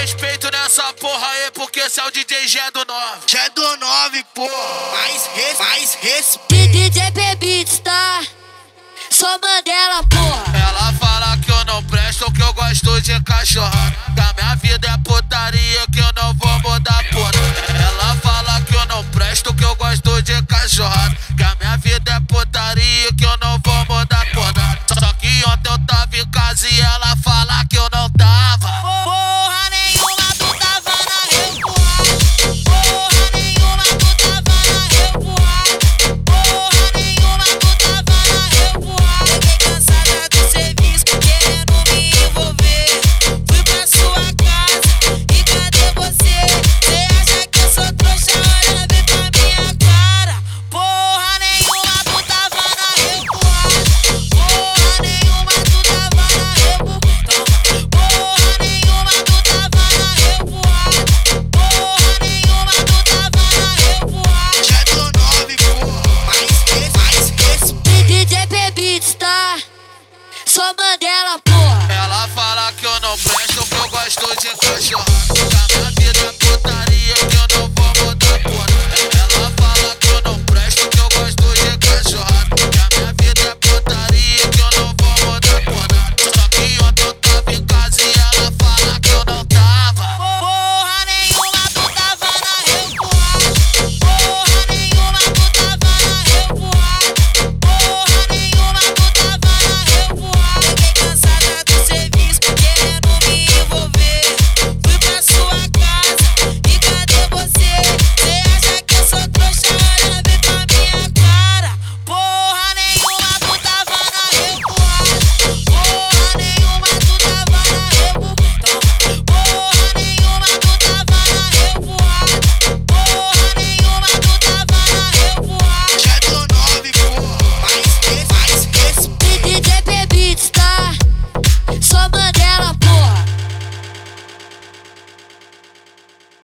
respeito nessa porra aí, porque esse é o DJ G do 9. Já do 9, pô. Mais respeito. DJ Beats, tá? Só Mandela, porra. Ela fala que eu não presto, que eu gosto de cachorrada.